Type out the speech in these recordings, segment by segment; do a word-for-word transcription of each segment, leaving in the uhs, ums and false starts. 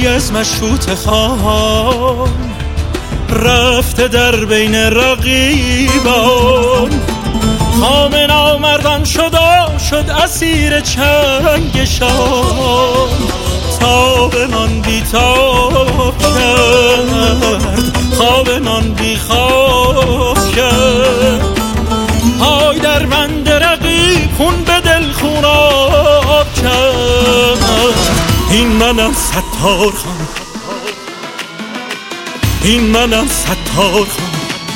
یاری از مشروط خان رفته در بین رقیبان. خام نامردان شد و شد اسیر چنگشان. تاب من بی تاب کرد، خواب من بی خواب کرد. های در بند رقیب خون به دل خوناب کرد. این منم ستار خان، این منم ستار خان،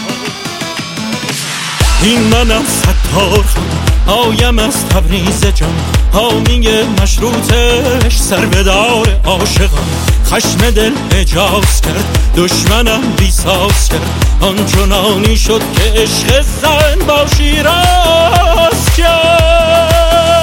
این منم ستار خان. آیم از تبریز جان، حامی مشروطش، سربدار عاشقان. خشم دل اجاز کرد، دشمنم بیساز کرد. آنچنانی شد که عشق زن با شیراز کرد.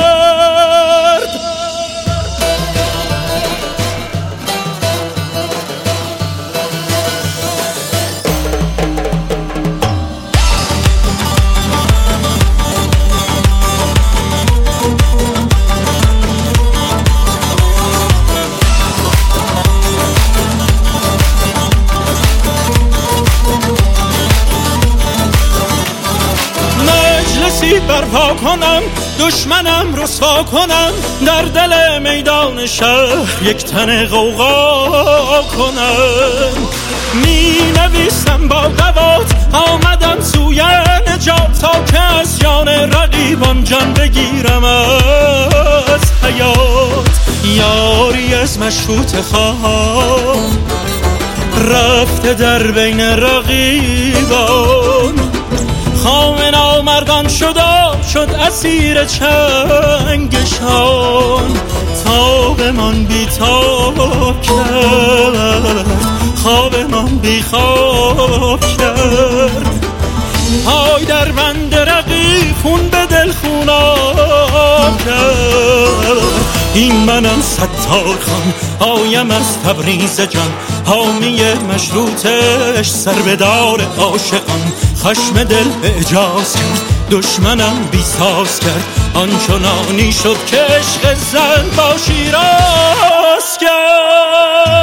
برپا کنم دشمنم رسوا کنم، در دل میدان شهر یک تن غوغا کنم. می نویسم با دوات آمدم سوی نجات، تا که از جان رقیبان جان بگیرم از حیات. یاری از مشروط خان رفته در بین رقیبان. خام نامردان شد و شد اسیر چنگشان. تاب من بی تاب کرد، خواب من بی خواب کرد. های در بند رقیب خون به دل خوناب کرد. این منم ستار خان، آیم از تبریز جان، حامی مشروطش، سربدار عاشقان. خشم دل اجاز کرد، دشمنم بیساز کرد. آنچنانی شد که عشق زن با شیراز کرد.